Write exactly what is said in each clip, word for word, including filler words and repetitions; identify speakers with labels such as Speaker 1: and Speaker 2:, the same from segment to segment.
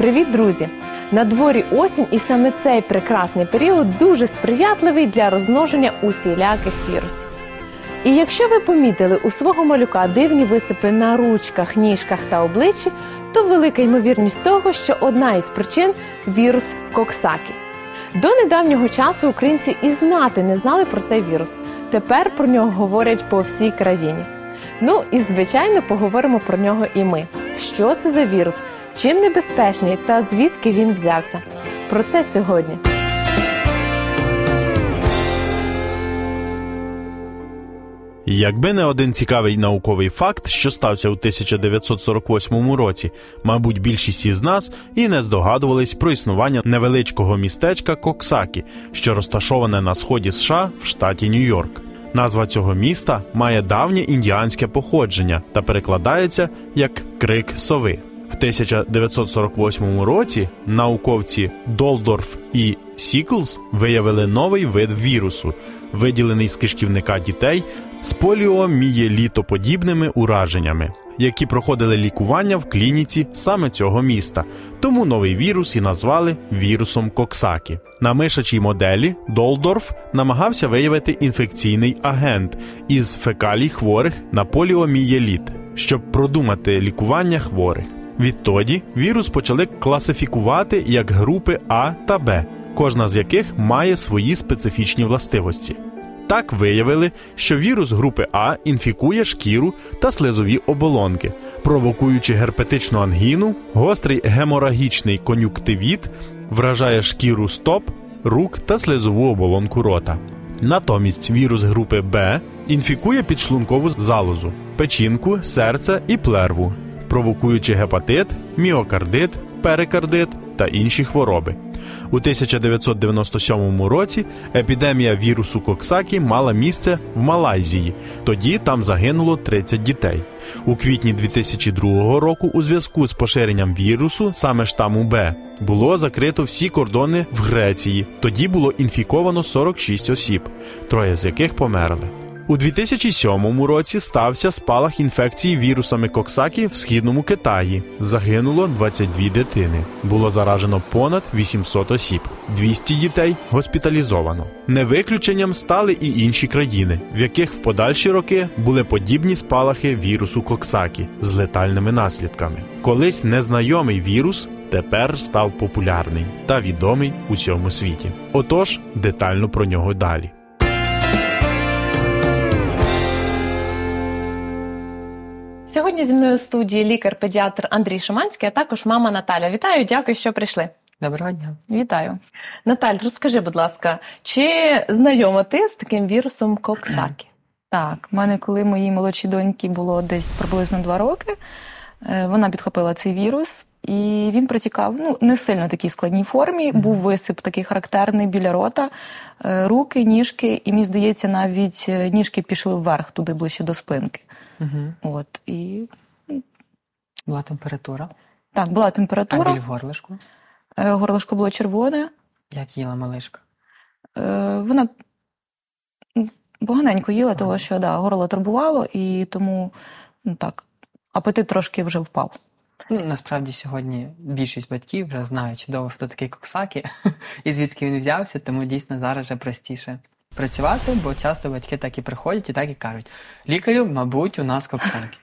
Speaker 1: Привіт, друзі! На дворі осінь, і саме цей прекрасний період дуже сприятливий для розмноження усіляких вірусів. І якщо ви помітили у свого малюка дивні висипи на ручках, ніжках та обличчі, то велика ймовірність того, що одна із причин – вірус Коксакі. До недавнього часу українці і знати не знали про цей вірус. Тепер про нього говорять по всій країні. Ну і, звичайно, поговоримо про нього і ми. Що це за вірус? Чим небезпечний та звідки він взявся? Про це сьогодні.
Speaker 2: Якби не один цікавий науковий факт, що стався у тисяча дев'ятсот сорок восьмому році, мабуть, більшість із нас і не здогадувались про існування невеличкого містечка Коксакі, що розташоване на сході США в штаті Нью-Йорк. Назва цього міста має давнє індіанське походження та перекладається як «крик сови». В тисяча дев'ятсот сорок восьмому році науковці Долдорф і Сіклз виявили новий вид вірусу, виділений з кишківника дітей з поліомієлітоподібними ураженнями, які проходили лікування в клініці саме цього міста. Тому новий вірус і назвали вірусом Коксакі. На мишачій моделі Долдорф намагався виявити інфекційний агент із фекалій хворих на поліомієліт, щоб продумати лікування хворих. Відтоді вірус почали класифікувати як групи А та Б, кожна з яких має свої специфічні властивості. Так виявили, що вірус групи А інфікує шкіру та слизові оболонки, провокуючи герпетичну ангіну, гострий геморагічний кон'юнктивіт, вражає шкіру стоп, рук та слизову оболонку рота. Натомість вірус групи Б інфікує підшлункову залозу, печінку, серце і плерву, провокуючи гепатит, міокардит, перикардит та інші хвороби. У тисяча дев'ятсот дев'яносто сьомому році епідемія вірусу Коксакі мала місце в Малайзії. Тоді там загинуло тридцять дітей. У квітні дві тисячі другого року у зв'язку з поширенням вірусу, саме штаму Б, було закрито всі кордони в Греції. Тоді було інфіковано сорок шість осіб, троє з яких померли. У дві тисячі сьомому році стався спалах інфекції вірусами Коксакі в Східному Китаї. Загинуло двадцять дві дитини. Було заражено понад вісімсот осіб. двісті дітей госпіталізовано. Не виключенням стали і інші країни, в яких в подальші роки були подібні спалахи вірусу Коксакі з летальними наслідками. Колись незнайомий вірус тепер став популярний та відомий у всьому світі. Отож, детально про нього далі.
Speaker 1: Сьогодні зі мною у студії лікар-педіатр Андрій Шиманський, а також мама Наталя. Вітаю, дякую, що прийшли.
Speaker 3: Доброго дня.
Speaker 1: Вітаю. Наталь, розкажи, будь ласка, чи знайома ти з таким вірусом Коксакі?
Speaker 3: Так, в мене, коли моїй молодшій доньці було десь приблизно два роки, вона підхопила цей вірус, і він протікав, ну, не сильно такій складній формі, був висип такий характерний біля рота, руки, ніжки, і, мені здається, навіть ніжки пішли вверх, туди ближче до спинки. Угу. От, і...
Speaker 4: Була температура?
Speaker 3: Так, була температура.
Speaker 4: А біль в горлишку?
Speaker 3: Горлишко було червоне.
Speaker 4: Як їла малишка?
Speaker 3: Вона поганенько їла, тому що да, горло турбувало, і тому, ну так, апетит трошки вже впав.
Speaker 4: Ну, насправді сьогодні більшість батьків вже знають чудово, хто такий Коксакі і звідки він взявся, тому дійсно зараз вже простіше працювати, бо часто батьки так і приходять і так і кажуть: лікарю, мабуть, у нас Коксакі.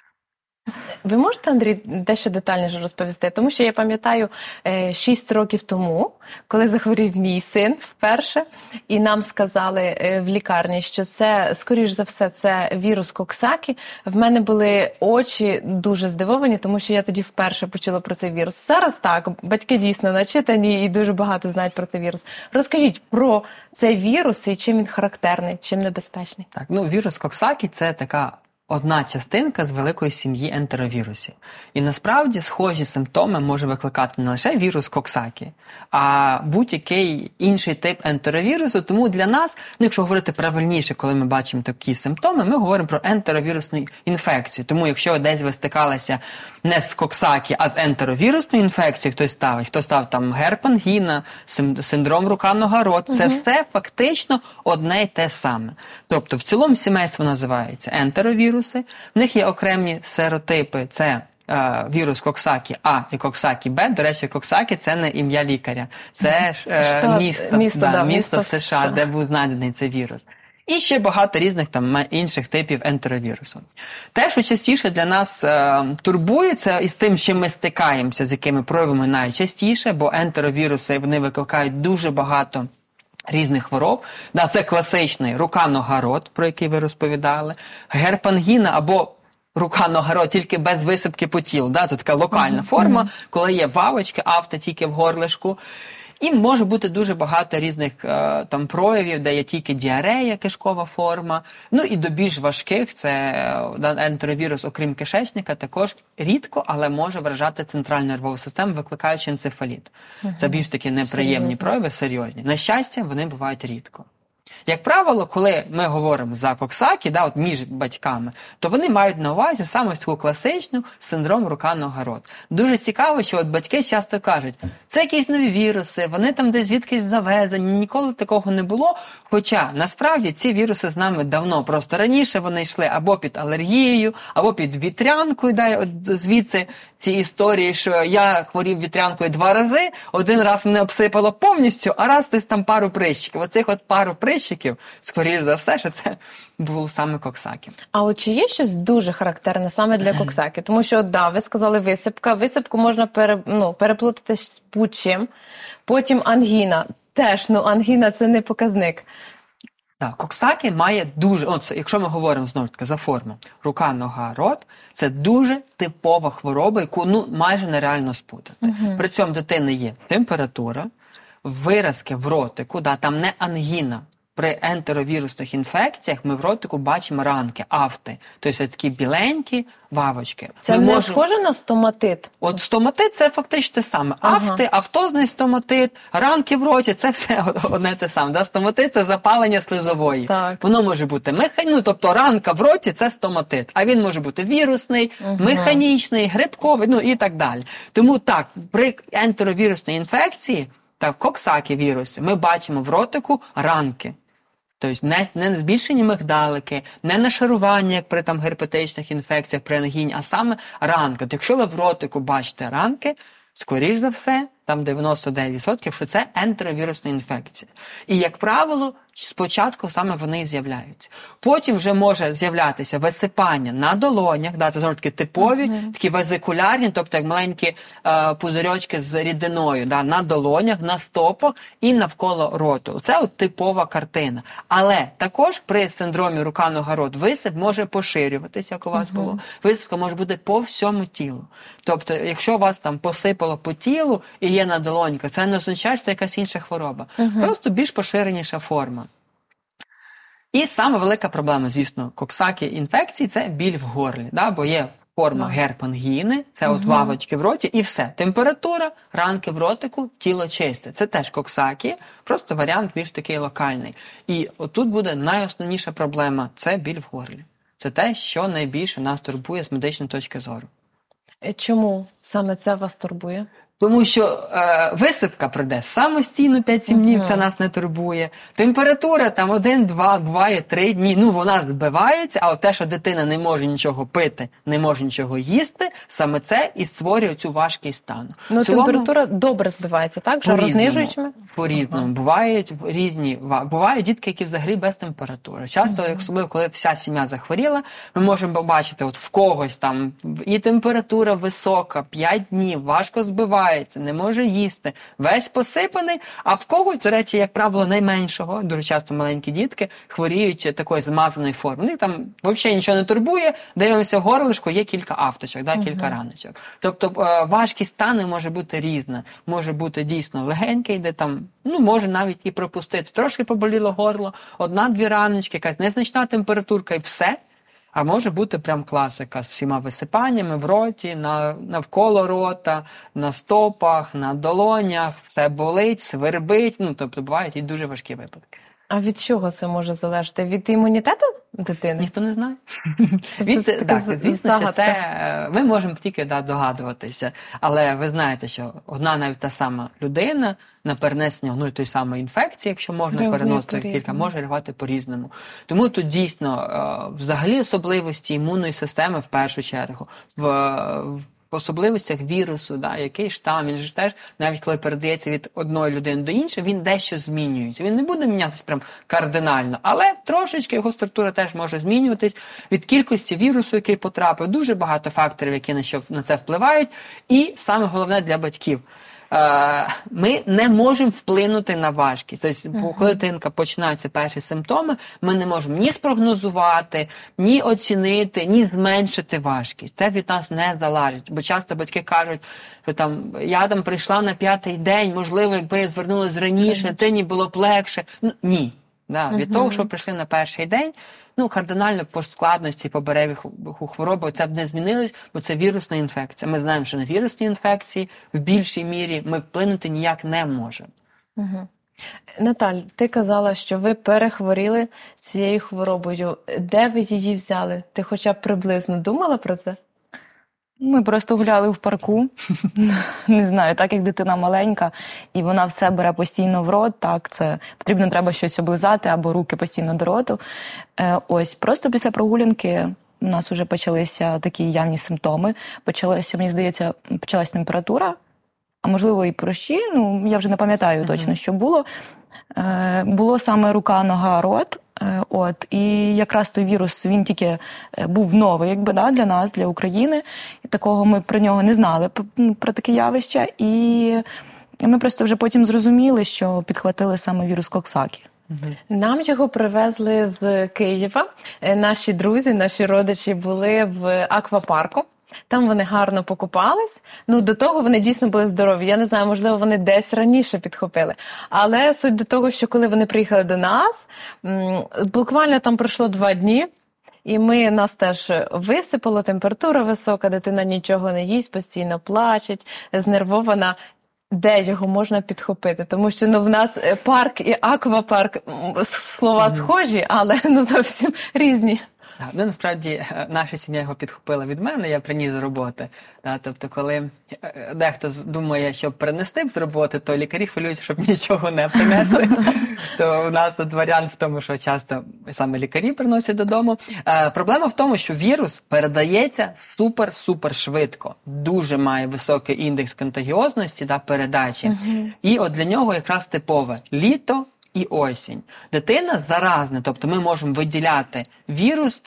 Speaker 1: Ви можете, Андрій, дещо детальніше розповісти? Тому що я пам'ятаю, шість років тому, коли захворів мій син вперше, і нам сказали в лікарні, що це, скоріш за все, це вірус Коксакі, в мене були очі дуже здивовані, тому що я тоді вперше почула про цей вірус. Зараз так, батьки дійсно начитані і дуже багато знають про цей вірус. Розкажіть про цей вірус і чим він характерний, чим небезпечний.
Speaker 4: Так, ну, вірус Коксакі – це така одна частинка з великої сім'ї ентеровірусів. І насправді схожі симптоми може викликати не лише вірус Коксакі, а будь-який інший тип ентеровірусу. Тому для нас, ну якщо говорити правильніше, коли ми бачимо такі симптоми, ми говоримо про ентеровірусну інфекцію. Тому якщо десь ви стикалися не з Коксакі, а з ентеровірусною інфекцією, хтось ставить, хто став там герпангіна, синдром рука-нога рот, це угу. все фактично одне й те саме. Тобто в цілому сімейство називається ентеровірус. В них є окремі серотипи, це е, вірус Коксакі А і Коксакі Б. До речі, Коксакі – це не ім'я лікаря, це е,
Speaker 1: Штат,
Speaker 4: місто,
Speaker 1: місто,
Speaker 4: да,
Speaker 1: да,
Speaker 4: місто,
Speaker 1: місто
Speaker 4: в США,
Speaker 1: США,
Speaker 4: де був знайдений цей вірус. І ще багато різних там інших типів ентеровірусу. Те, що частіше для нас е, турбує, це із тим, що ми стикаємося, з якими проявами найчастіше, бо ентеровіруси, вони викликають дуже багато різних хвороб. Да, це класичний рука-нога-рот, про який ви розповідали, герпангіна або рука-нога-рот, тільки без висипки по тілу. Да, це така локальна mm-hmm. форма, коли є вавочки, авто тільки в горлишку. І може бути дуже багато різних е, там проявів, де є тільки діарея, кишкова форма. Ну і до більш важких, це е, ентеровірус, окрім кишечника, також рідко, але може вражати центральну нервову систему, викликаючи енцефаліт. Угу. Це більш такі неприємні серйозні прояви, серйозні. На щастя, вони бувають рідко. Як правило, коли ми говоримо за Коксакі, да, от між батьками, то вони мають на увазі саме ось таку класичну синдром рука-нога-рот. Дуже цікаво, що от батьки часто кажуть, це якісь нові віруси, вони там десь звідкись завезені, ніколи такого не було. Хоча, насправді, ці віруси з нами давно, просто раніше вони йшли або під алергією, або під вітрянкою, да, от звідси ці історії, що я хворів вітрянкою два рази, один раз мене обсипало повністю, а раз десь там пару прищиків. Оцих от пару прищиків, скоріш за все, що це був саме Коксакі.
Speaker 1: А от чи є щось дуже характерне саме для Коксакі? Тому що, да, ви сказали висипка, висипку можна пере, ну, переплутати з будь-чим. Потім ангіна. Теж, ну, ангіна – це не показник.
Speaker 4: Так, Коксакі має дуже, от, якщо ми говоримо знову ж таки за форму, рука, нога, рот, це дуже типова хвороба, яку ну майже нереально спутати. Угу. При цьому дитини є температура, виразки в ротику, да, там не ангіна. При ентеровірусних інфекціях ми в ротику бачимо ранки, афти, тобто такі біленькі вавочки.
Speaker 1: Це
Speaker 4: ми
Speaker 1: не
Speaker 4: можемо...
Speaker 1: схоже на стоматит?
Speaker 4: От стоматит – це фактично те саме. Ага. Афти, автозний стоматит, ранки в роті – це все одне те саме. Да? Стоматит – це запалення слизової. Так. Воно може бути механічний, ну, тобто ранка в роті – це стоматит. А він може бути вірусний, угу. механічний, грибковий, ну і так далі. Тому так, при ентеровірусній інфекції, так, Коксакі вірусі, ми бачимо в ротику ранки. Тобто не, не збільшені мигдалики, не нашарування, як при там герпетичних інфекціях, при ангіні, а саме ранки. От якщо ви в ротику бачите ранки, скоріш за все, там дев'яносто дев'ять відсотків, що це ентеровірусна інфекція. І, як правило, спочатку саме вони і з'являються. Потім вже може з'являтися висипання на долонях, да, це знову таки типові, mm-hmm. такі везикулярні, тобто як маленькі е, пузирьочки з рідиною, да, на долонях, на стопах і навколо роту. Це от типова картина. Але також при синдромі рука-нога-рот висип може поширюватися, як у вас mm-hmm. було. Висипка може бути по всьому тілу. Тобто, якщо вас там посипало по тілу і є на долоньках, це не означає, що це якась інша хвороба. Mm-hmm. Просто більш поширеніша форма. І саме велика проблема, звісно, Коксакі інфекції – це біль в горлі, да? Бо є форма герпангіни, це угу. от вавочки в роті, і все. Температура, ранки в ротику, тіло чисте. Це теж Коксакі, просто варіант більш такий локальний. І отут буде найосновніша проблема – це біль в горлі. Це те, що найбільше нас турбує з медичної точки зору.
Speaker 1: Чому саме це вас турбує?
Speaker 4: Тому що е, висипка прийде самостійно п'ять-сім днів, uh-huh. це нас не турбує. Температура там один-два, буває три дні, ну вона збивається, а от те, що дитина не може нічого пити, не може нічого їсти, саме це і створює цю важкість стану.
Speaker 1: Ну цілому, температура добре збивається, так? Жарознижуючими?
Speaker 4: По-різному. Uh-huh. Бувають різні, бувають дітки, які взагалі без температури. Часто, uh-huh. особливо, коли вся сім'я захворіла, ми можемо побачити, от в когось там і температура висока, п'ять днів, важко збиває, не може їсти, весь посипаний, а в когось, до речі, як правило, найменшого, дуже часто маленькі дітки, хворіють такої змазаної форми. Вони там взагалі нічого не турбує, дивимося в горлишко, є кілька авточок, да, кілька uh-huh. раночок. Тобто важкість стану може бути різна. Може бути дійсно легенький, де там, ну, може навіть і пропустити. Трошки поболіло горло, одна-дві раночки, якась незначна температурка і все. А може бути прям класика з всіма висипаннями в роті, на, навколо рота, на стопах, на долонях, все болить, свербить, ну, тобто бувають і дуже важкі випадки.
Speaker 1: А від чого це може залежати? Від імунітету дитини?
Speaker 4: Ніхто не знає. Від, так, звісно, що це ми можемо тільки да, догадуватися. Але ви знаєте, що одна навіть та сама людина на перенесення одної тої самої інфекції, якщо можна реагує переносити кілька, може реагувати по-різному. Тому тут дійсно взагалі особливості імунної системи в першу чергу, в особливостях вірусу, да, який штам, він ж теж, навіть коли передається від одної людини до іншої, він дещо змінюється. Він не буде мінятися прям кардинально, але трошечки його структура теж може змінюватись від кількості вірусу, який потрапив. Дуже багато факторів, які на, що, на це впливають. І саме головне для батьків. Ми не можемо вплинути на важкість. Тобто, uh-huh. коли дитинка починаються перші симптоми, ми не можемо ні спрогнозувати, ні оцінити, ні зменшити важкість. Це від нас не залежить. Бо часто батьки кажуть, що там, я там прийшла на п'ятий день, можливо, якби я звернулася раніше, дитині було б легше. Ну, ні. Да, від uh-huh. того, що прийшли на перший день, ну, кардинально по складності, по перебігу хвороби це б не змінилось, бо це вірусна інфекція. Ми знаємо, що на вірусні інфекції в більшій мірі ми вплинути ніяк не можемо.
Speaker 1: Угу. Наталь, ти казала, що ви перехворіли цією хворобою. Де ви її взяли? Ти хоча б приблизно думала про це?
Speaker 3: Ми просто гуляли в парку, не знаю, так як дитина маленька, і вона все бере постійно в рот, так, це потрібно, треба щось облизати, або руки постійно до роту. Е, ось, просто після прогулянки у нас вже почалися такі явні симптоми, почалася, мені здається, почалась температура, а можливо і прощі, ну, я вже не пам'ятаю uh-huh. точно, що було. Е, було саме рука, нога, рот. От, і якраз той вірус, він тільки був новий, якби, да, для нас, для України. І такого ми про нього не знали, про таке явище. І ми просто вже потім зрозуміли, що підхватили саме вірус Коксакі.
Speaker 1: Нам його привезли з Києва. Наші друзі, наші родичі були в аквапарку. Там вони гарно покупались. Ну, до того вони дійсно були здорові. Я не знаю, можливо, вони десь раніше підхопили. Але суть до того, що коли вони приїхали до нас, буквально там пройшло два дні, і ми, нас теж висипало, температура висока, дитина нічого не їсть, постійно плаче, знервована. Де його можна підхопити? Тому що, ну, в нас парк і аквапарк, слова схожі, але, ну, зовсім різні.
Speaker 4: Ну, насправді, наша сім'я його підхопила від мене, я приніс з роботи. Да, тобто, коли дехто думає, щоб принести з роботи, то лікарі хвилюються, щоб нічого не принесли. То у нас тут варіант в тому, що часто саме лікарі приносять додому. Е, проблема в тому, що вірус передається супер-супер швидко. Дуже має високий індекс контагіозності, да, передачі. Uh-huh. І от для нього якраз типове літо і осінь. Дитина заразна, тобто ми можемо виділяти вірус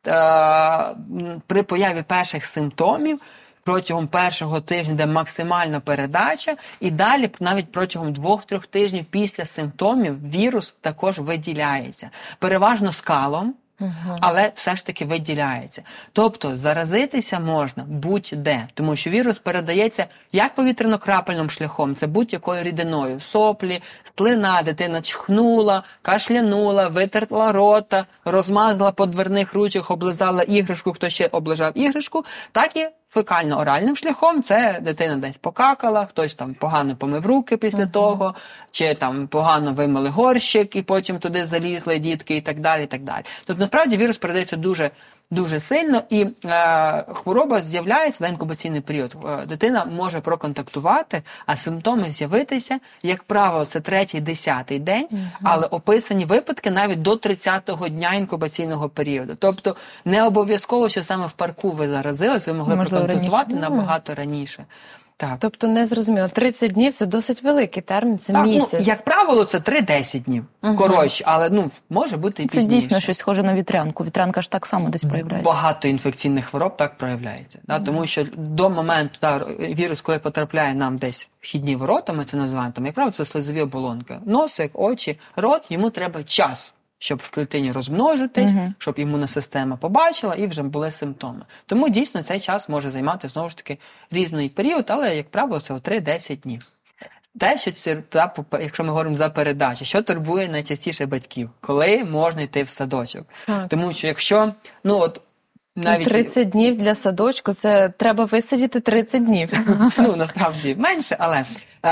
Speaker 4: е- при появі перших симптомів протягом першого тижня, де максимальна передача, і далі навіть протягом двох-трьох тижнів після симптомів вірус також виділяється. Переважно скалом, Uh-huh. але все ж таки виділяється. Тобто заразитися можна будь-де, тому що вірус передається як повітряно-крапельним шляхом, це будь-якою рідиною. Соплі, слина, дитина чхнула, кашлянула, витерла рота, розмазала по дверних ручках, облизала іграшку, хто ще оближав іграшку, так і фекально-оральним шляхом, це дитина десь покакала, хтось там погано помив руки після uh-huh. того, чи там погано вимили горщик і потім туди залізли дітки і так далі, і так далі. Тобто, насправді, вірус передається дуже, дуже сильно, і е, хвороба з'являється на інкубаційний період. Е, дитина може проконтактувати, а симптоми з'явитися, як правило, це третій-десятий день, uh-huh. але описані випадки навіть до тридцятого дня інкубаційного періоду. Тобто, не обов'язково, що саме в парку ви заразились, ви могли Можливо, проконтактувати раніше. набагато раніше. Так.
Speaker 1: Тобто, не зрозуміло, тридцять днів – це досить великий термін, це так, місяць.
Speaker 4: Ну, як правило, це три-десять днів, угу. коротше, але ну, може бути і пізніше.
Speaker 3: Це дійсно щось схоже на вітрянку. Вітрянка ж так само десь проявляється.
Speaker 4: Багато інфекційних хвороб так проявляється. Угу. Да, тому що до моменту, да, вірус, коли потрапляє нам десь вхідні ворота, ми це називаємо, там, як правило, це слизові оболонки. Носик, очі, рот, йому треба час, щоб в клітині розмножитись, uh-huh. щоб імунна система побачила і вже були симптоми. Тому дійсно цей час може займати, знову ж таки, різний період, але, як правило, це три-десять днів. Те, що це, якщо ми говоримо за передачу, що турбує найчастіше батьків? Коли можна йти в садочок? Так. Тому що якщо, ну от, навіть...
Speaker 1: тридцять днів для садочку, це треба висидіти тридцять днів.
Speaker 4: Ну, насправді, менше, але...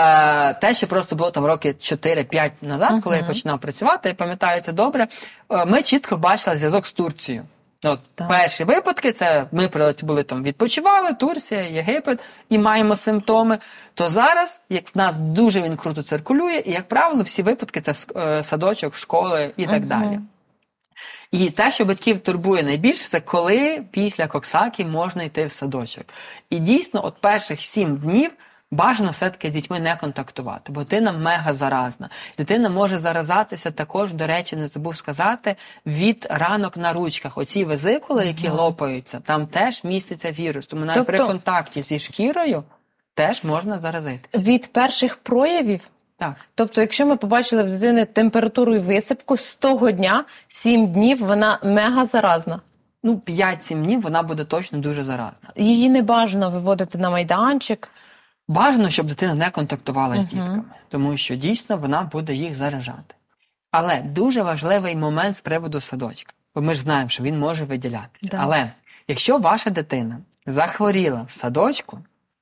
Speaker 4: Е, те, що просто було там роки чотири-п'ять назад, uh-huh. коли я починав працювати, я пам'ятаю це добре, е, ми чітко бачили зв'язок з Турцією. От, перші випадки, це ми були там відпочивали, Турція, Єгипет, і маємо симптоми. То зараз, як в нас дуже він круто циркулює, і, як правило, всі випадки це е, садочок, школи і так uh-huh. далі. І те, що батьків турбує найбільше, це коли після коксаки можна йти в садочок. І дійсно, от перших сім днів бажано все-таки з дітьми не контактувати, бо дитина мега заразна. Дитина може заразатися також, до речі, не забув сказати, від ранок на ручках. Оці везикули, які mm-hmm. лопаються, там теж міститься вірус. Тому навіть тобто... при контакті зі шкірою теж можна заразитися.
Speaker 1: Від перших проявів?
Speaker 4: Так.
Speaker 1: Тобто, якщо ми побачили в дитини температуру і висипку, з того дня, сім днів, вона мега заразна?
Speaker 4: Ну, п'ять-сім днів вона буде точно дуже заразна.
Speaker 1: Її не бажано виводити на майданчик?
Speaker 4: Бажано, щоб дитина не контактувала
Speaker 1: uh-huh.
Speaker 4: з дітками, тому що дійсно вона буде їх заражати. Але дуже важливий момент з приводу садочка, бо ми ж знаємо, що він може виділятися.
Speaker 1: Да.
Speaker 4: Але якщо ваша дитина захворіла в садочку,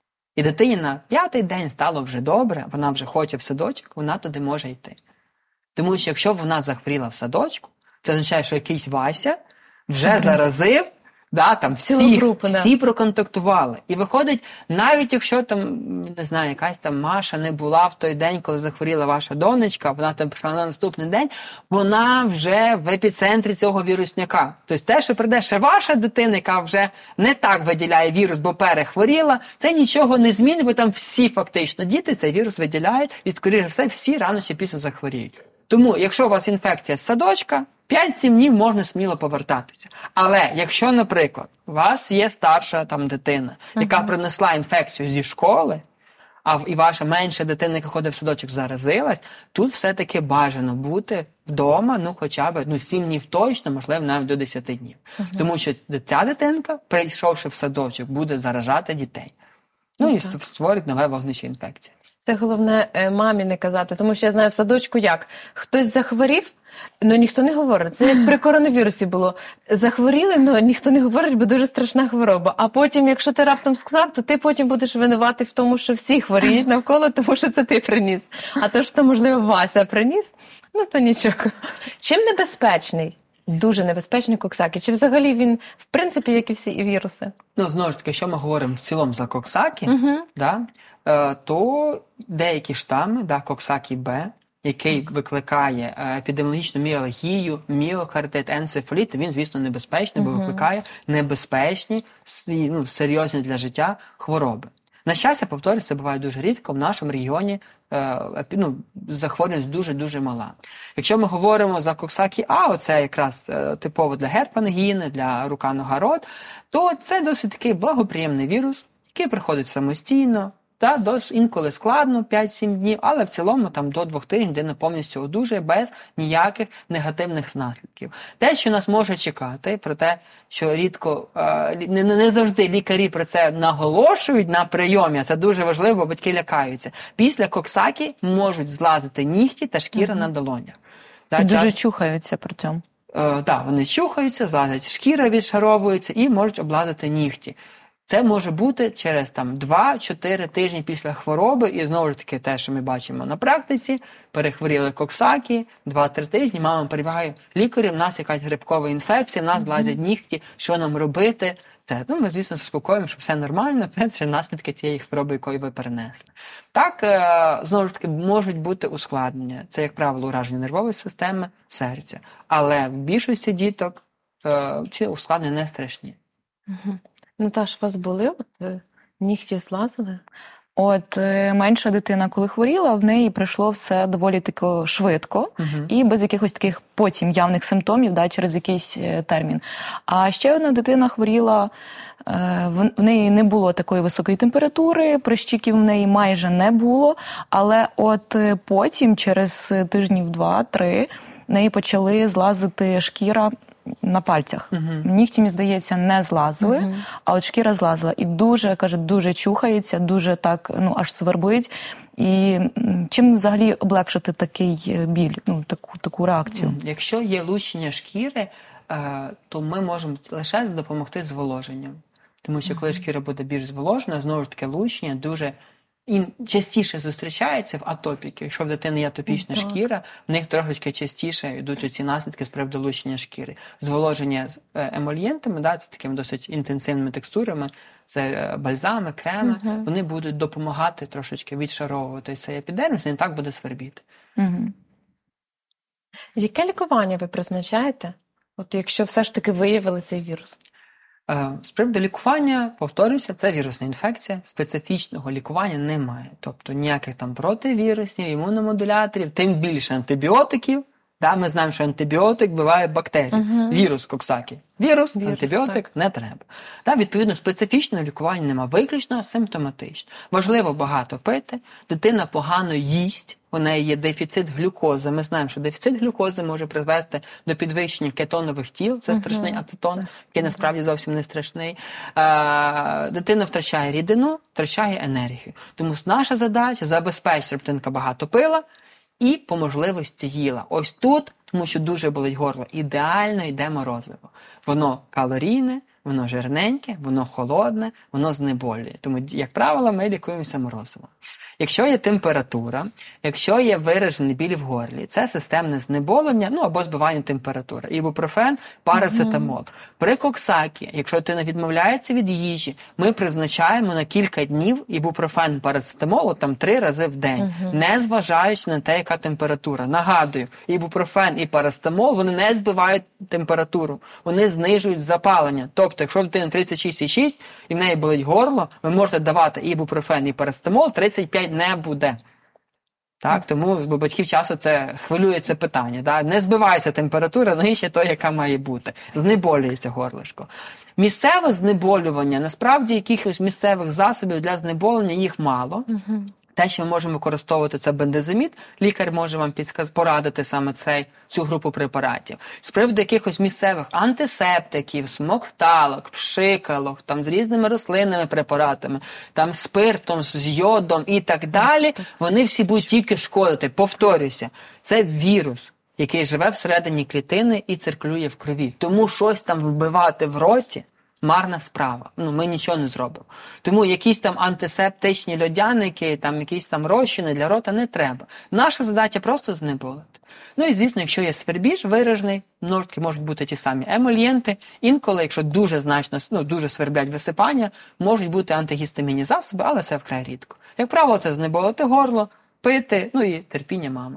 Speaker 4: і дитині на п'ятий день стало вже добре, вона вже хоче в садочок, вона туди може йти. Тому що якщо вона захворіла в садочку, це означає, що якийсь Вася вже заразив, да, там всі,
Speaker 1: групу,
Speaker 4: всі
Speaker 1: да.
Speaker 4: проконтактували. І виходить, навіть якщо там, не знаю, якась там Маша не була в той день, коли захворіла ваша донечка, вона там прийшла на наступний день, вона вже в епіцентрі цього вірусняка. Тобто те, що прийде ще ваша дитина, яка вже не так виділяє вірус, бо перехворіла, це нічого не змінить, бо там всі фактично діти цей вірус виділяють, і, скоріше все, всі рано чи пізно захворіють. Тому, якщо у вас інфекція з садочка, п'ять-сім днів можна сміло повертатися. Але якщо, наприклад, у вас є старша там дитина, яка uh-huh. принесла інфекцію зі школи, а і ваша менша дитина, яка ходить в садочок, заразилась, тут все-таки бажано бути вдома, ну хоча б ну, сім днів точно, можливо, навіть до десяти днів. Uh-huh. Тому що ця дитинка, прийшовши в садочок, буде заражати дітей. Ну uh-huh. і створить нове вогнище інфекції.
Speaker 1: Це головне мамі не казати, тому що я знаю в садочку як. Хтось захворів, але ніхто не говорить. Це як при коронавірусі було. Захворіли, але ніхто не говорить, бо дуже страшна хвороба. А потім, якщо ти раптом сказав, то ти потім будеш винуватий в тому, що всі хворіють навколо, тому що це ти приніс. А то, що, можливо, Вася приніс, ну то нічого. Чим небезпечний? Дуже небезпечний коксакі? Чи взагалі він, в принципі, як і всі віруси?
Speaker 4: Ну, знову ж таки, якщо ми говоримо в цілому за коксакі,
Speaker 1: угу.
Speaker 4: да, то деякі штами, да, коксакі Б, який викликає епідеміологічну міалгію, міокардит, енцефаліт, він, звісно, небезпечний, бо викликає небезпечні, ну, серйозні для життя хвороби. На щастя, повторюю, це буває дуже рідко, в нашому регіоні ну, захворюваність дуже-дуже мала. Якщо ми говоримо за коксакі А, оце якраз типово для герпангіни, для рука-нога-рот, то це досить такий благоприємний вірус, який приходить самостійно, та досить інколи складно, п'ять-сім днів, але в цілому там до двох тижнів людина повністю одужує без ніяких негативних наслідків. Те, що нас може чекати, про те, що рідко, не, не завжди лікарі про це наголошують на прийомі, а це дуже важливо, бо батьки лякаються. Після коксакі можуть злазити нігті та шкіра угу. на долонях.
Speaker 3: Та, дуже час... чухаються при цьому.
Speaker 4: Так, да, вони чухаються, злазять, шкіра відшаровується і можуть облазити нігті. Це може бути через там два-чотири тижні після хвороби, і знову ж таки те, що ми бачимо на практиці, перехворіли коксакі, два-три тижні, мама прибігає, лікарі, в нас якась грибкова інфекція, в нас злазять нігті, що нам робити? Це, ну, ми, звісно, заспокоїмо, що все нормально, це ще наслідки тієї хвороби, якої ви перенесли. Так, е, знову ж таки, можуть бути ускладнення. Це, як правило, ураження нервової системи, серця. Але в більшості діток е, ці ускладнення не страшні.
Speaker 1: Угу. Наташ, у вас були от, нігті злазили?
Speaker 3: От менша дитина, коли хворіла, в неї пройшло все доволі таки швидко uh-huh. і без якихось таких потім явних симптомів, да, через якийсь термін. А ще одна дитина хворіла, в неї не було такої високої температури, прищиків в неї майже не було, але от потім, через тижнів два-три, в неї почали злазити шкіра на пальцях. Uh-huh. Нігті, мені здається, не злазили, uh-huh. а от шкіра злазила. І дуже, каже, дуже чухається, дуже так, ну, аж свербить. І чим взагалі облегшити такий біль, ну, таку, таку реакцію?
Speaker 4: Якщо є лущення шкіри, то ми можемо лише допомогти зволоженням. Тому що коли шкіра буде більш зволожена, знову ж таки, лущення дуже і частіше зустрічається в атопіків. Якщо в дитини є атопічна так. шкіра, в них трошки частіше йдуть оці наслідки з приводу лущення шкіри. Зволоження з емольєнтами, да, це такими досить інтенсивними текстурами, це бальзами, креми, угу. вони будуть допомагати трошечки відшаровувати цей епідерміс, і не так буде свербіти.
Speaker 1: Угу. Яке лікування ви призначаєте От якщо все ж таки виявили цей вірус?
Speaker 4: З приводу лікування, повторюся, це вірусна інфекція, специфічного лікування немає. Тобто ніяких там противірусів, імуномодуляторів, тим більше антибіотиків. Да, ми знаємо, що антибіотик вбиває бактерії. Uh-huh. Вірус Коксакі. Вірус, Вірус антибіотик так. не треба. Да, відповідно, специфічного лікування немає, виключно симптоматично. Важливо багато пити, дитина погано їсть, у неї є дефіцит глюкози. Ми знаємо, що дефіцит глюкози може призвести до підвищення кетонових тіл, це uh-huh. страшний ацетон, який насправді зовсім не страшний. А, дитина втрачає рідину, втрачає енергію. Тому наша задача – забезпечити, щоб дитинка багато пила, і по можливості їла. Ось тут, тому що дуже болить горло, ідеально йде морозиво. Воно калорійне, воно жирненьке, воно холодне, воно знеболює. Тому, як правило, ми лікуємося морозивом. Якщо є температура, якщо є виражений біль в горлі, це системне знеболення, ну або збивання температури. Ібупрофен, парацетамол. Mm-hmm. При Коксакі, якщо дитина відмовляється від їжі, ми призначаємо на кілька днів ібупрофен, парацетамол, там три рази в день, mm-hmm. не зважаючи на те, яка температура. Нагадую, ібупрофен і парацетамол, вони не збивають температуру, вони знижують запалення. Тобто, якщо в дитини тридцять шість цілих шість і в неї болить горло, ви можете давати ібупрофен і парацетамол, тридцять п'ять не буде. Так, тому у батьків часу це хвилює це питання. Так? Не збивається температура, але ще то, яка має бути. Знеболюється горлишко. Місцеве знеболювання, насправді якихось місцевих засобів для знеболення їх мало. Угу. Те, що ми можемо використовувати, це бендаземід. Лікар може вам підсказ... порадити саме цей, цю групу препаратів. З приводу якихось місцевих антисептиків, смокталок, пшикалок, там з різними рослинними препаратами, там спиртом, з йодом і так далі, вони всі будуть тільки шкодити. Повторюся, це вірус, який живе всередині клітини і циркулює в крові. Тому щось там вбивати в роті марна справа. Ну, ми нічого не зробимо. Тому якісь там антисептичні льодяники, там якісь там розчини для рота не треба. Наша задача просто знеболити. Ну і, звісно, якщо є свербіж виражений, ножки можуть бути ті самі емольєнти. Інколи, якщо дуже значно, ну, дуже сверблять висипання, можуть бути антигістамінні засоби, але це вкрай рідко. Як правило, це знеболити горло, пити, ну і терпіння мами.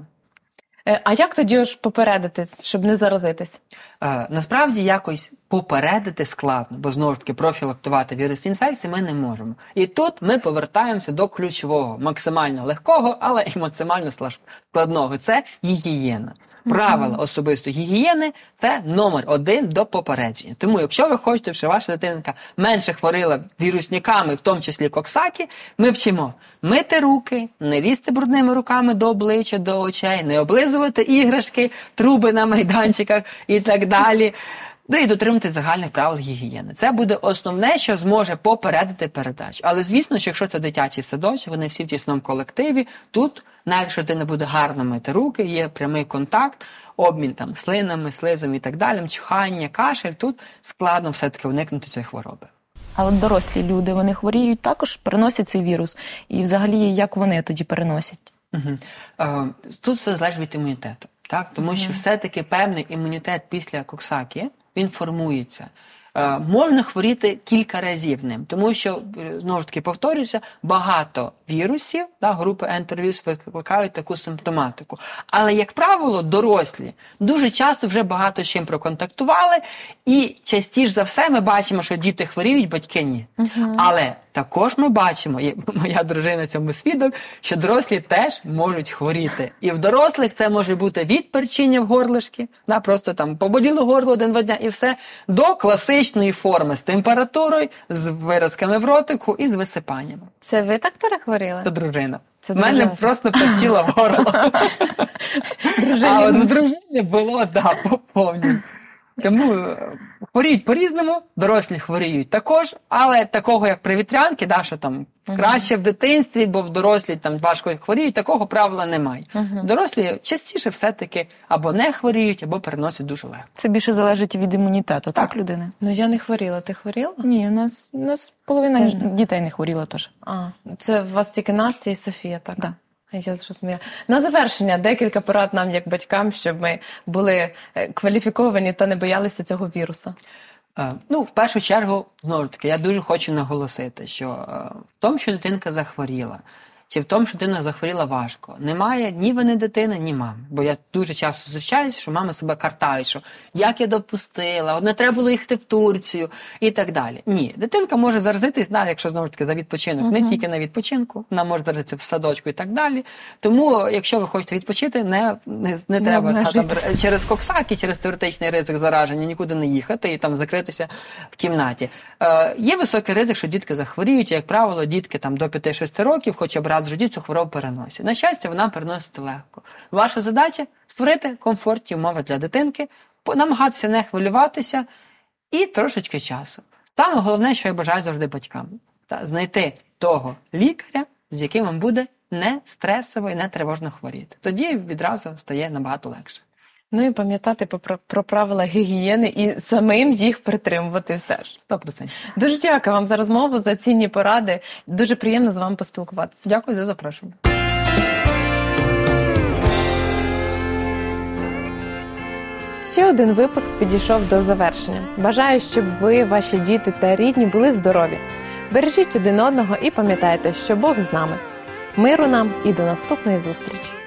Speaker 1: А як тоді ж попередити, щоб не заразитись?
Speaker 4: Е, насправді якось попередити складно, бо знову ж таки профілактувати вірусні інфекції ми не можемо. І тут ми повертаємося до ключового, максимально легкого, але і максимально складного. Це гігієна. Правила особистої гігієни – це номер один до попередження. Тому, якщо ви хочете, щоб ваша дитинка менше хворіла вірусниками, в тому числі Коксакі, ми вчимо мити руки, не лізти брудними руками до обличчя, до очей, не облизувати іграшки, труби на майданчиках і так далі. Ну і дотримати загальних правил гігієни. Це буде основне, що зможе попередити передачу. Але звісно, що якщо це дитячий садочок, вони всі в тісному колективі, тут, навіть якщо ти не буде гарно мити руки, є прямий контакт, обмін там слинами, слизом і так далі, чихання, кашель, тут складно все-таки уникнути цієї хвороби.
Speaker 3: Але дорослі люди, вони хворіють також, переносять цей вірус. І взагалі, як вони тоді переносять?
Speaker 4: Угу. Е, тут все залежить від імунітету. Так? Тому угу. що все-таки певний імунітет після Коксакі, він формується. Е, можна хворіти кілька разів ним, тому що, знову ж таки повторюся, багато вірусів, да, групи ентеровірус викликають таку симптоматику. Але, як правило, дорослі дуже часто вже багато з чим проконтактували, і частіше за все ми бачимо, що діти хворіють, батьки ні. Uh-huh. Але також ми бачимо, і моя дружина цьому свідок, що дорослі теж можуть хворіти. І в дорослих це може бути від перчиння в горлишки, да, просто там поболіло горло один-два дня і все, до класичної форми з температурою, з виразками в ротику і з висипаннями.
Speaker 1: Це ви так перехворіли?
Speaker 4: Це дружина.
Speaker 1: Це
Speaker 4: в мене дружина. Просто перчило в горло. А от в дружині було, да, по повній. Тому хворіють по-різному, дорослі хворіють також, але такого, як при вітрянці, да, що там uh-huh. краще в дитинстві, бо в дорослі там важко хворіють, такого правила немає. Uh-huh. Дорослі частіше все-таки або не хворіють, або переносять дуже легко.
Speaker 3: Це більше залежить від імунітету, так, так людини?
Speaker 1: Ну, я не хворіла. Ти хворіла?
Speaker 3: Ні, у нас, у нас половина Теж дітей не хворіла теж.
Speaker 1: А, це у вас тільки Настя і Софія, так?
Speaker 3: Так.
Speaker 1: Я зрозуміла. На завершення декілька порад нам, як батькам, щоб ми були кваліфіковані та не боялися цього вірусу.
Speaker 4: Е, ну, в першу чергу, знову таки, я дуже хочу наголосити, що е, в тому, що дитинка захворіла, чи в тому, що дитина захворіла важко. Немає ні вини дитини, ні мами. Бо я дуже часто зустрічаюся, що мами себе картають, що як я допустила, от не треба було їхати в Турцію і так далі. Ні, дитинка може заразитись, навіть якщо, знову ж таки, за відпочинок, uh-huh. не тільки на відпочинку, вона може заразитися в садочку і так далі. Тому, якщо ви хочете відпочити, не, не, не треба та, там, через коксаки, через теоретичний ризик зараження нікуди не їхати і там закритися в кімнаті. Е, є високий ризик, що дітки захворіють, і, як правило, дітки там до п'яти-шести років, хоча б раз в житті цю хворобу переносять. На щастя, вона переноситься легко. Ваша задача – створити комфортні умови для дитинки, намагатися не хвилюватися і трошечки часу. Саме головне, що я бажаю завжди батькам – та, знайти того лікаря, з яким вам буде не стресово і не тривожно хворіти. Тоді відразу стає набагато легше.
Speaker 1: Ну і пам'ятати про, про правила гігієни і самим їх притримуватись теж.
Speaker 4: сто відсотків.
Speaker 1: Дуже дякую вам за розмову, за цінні поради. Дуже приємно з вами поспілкуватися.
Speaker 4: Дякую за запрошення.
Speaker 1: Ще один випуск підійшов до завершення. Бажаю, щоб ви, ваші діти та рідні були здорові. Бережіть один одного і пам'ятайте, що Бог з нами. Миру нам і до наступної зустрічі!